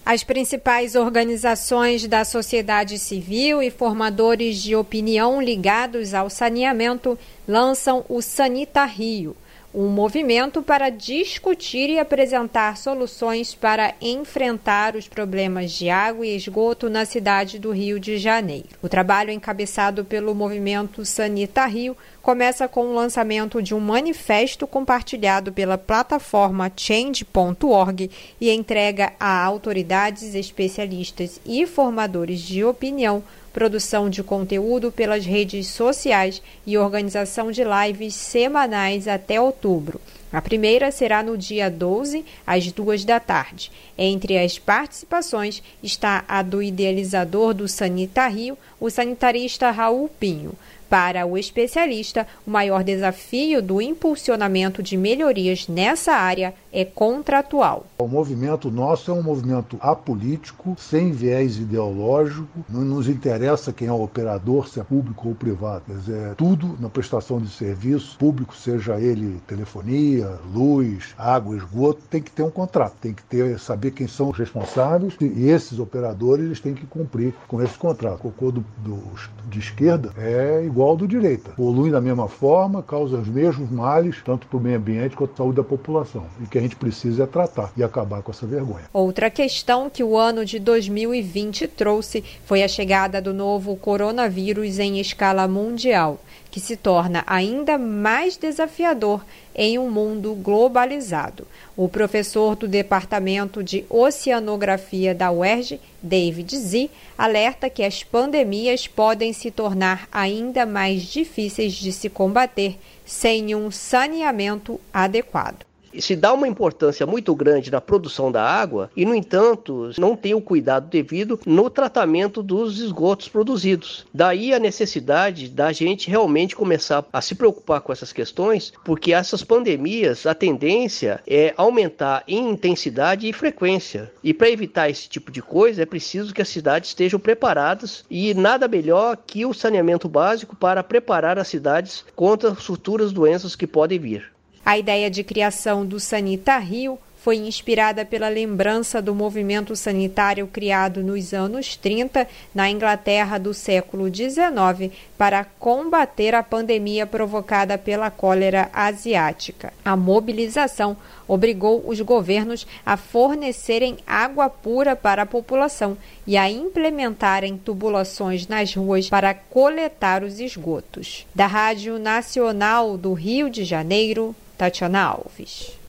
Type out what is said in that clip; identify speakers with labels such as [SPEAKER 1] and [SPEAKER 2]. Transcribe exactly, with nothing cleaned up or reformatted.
[SPEAKER 1] As principais organizações da sociedade civil e formadores de opinião ligados ao saneamento lançam o Sanita Rio, um movimento para discutir e apresentar soluções para enfrentar os problemas de água e esgoto na cidade do Rio de Janeiro. O trabalho, encabeçado pelo movimento Sanita Rio, começa com o lançamento de um manifesto compartilhado pela plataforma change ponto org e entrega a autoridades, especialistas e formadores de opinião, produção de conteúdo pelas redes sociais e organização de lives semanais até outubro. A primeira será no dia doze, às duas da tarde. Entre as participações está a do idealizador do Sanita Rio, o sanitarista Raul Pinho. Para o especialista, o maior desafio do impulsionamento de melhorias nessa área é contratual.
[SPEAKER 2] O movimento nosso é um movimento apolítico, sem viés ideológico, não nos interessa quem é o operador, se é público ou privado. Quer dizer, tudo na prestação de serviço público, seja ele telefonia, luz, água, esgoto, tem que ter um contrato, tem que ter, saber quem são os responsáveis e esses operadores eles têm que cumprir com esse contrato. O cocô do, do, de esquerda é igual ao do direita. Polui da mesma forma, causa os mesmos males, tanto para o meio ambiente quanto para a saúde da população. E que a gente precisa é tratar e acabar com essa vergonha.
[SPEAKER 1] Outra questão que o ano de dois mil e vinte trouxe foi a chegada do novo coronavírus em escala mundial, que se torna ainda mais desafiador em um mundo globalizado. O professor do Departamento de Oceanografia da U E R J, David Zi, alerta que as pandemias podem se tornar ainda mais difíceis de se combater sem um saneamento adequado.
[SPEAKER 3] Se dá uma importância muito grande na produção da água e, no entanto, não tem o cuidado devido no tratamento dos esgotos produzidos. Daí a necessidade da gente realmente começar a se preocupar com essas questões, porque essas pandemias, a tendência é aumentar em intensidade e frequência. E para evitar esse tipo de coisa, é preciso que as cidades estejam preparadas e nada melhor que o saneamento básico para preparar as cidades contra as futuras doenças que podem vir.
[SPEAKER 1] A ideia de criação do Sanita Rio foi inspirada pela lembrança do movimento sanitário criado nos anos trinta na Inglaterra do século dezenove para combater a pandemia provocada pela cólera asiática. A mobilização obrigou os governos a fornecerem água pura para a população e a implementarem tubulações nas ruas para coletar os esgotos. Da Rádio Nacional do Rio de Janeiro, Tatiana Alves.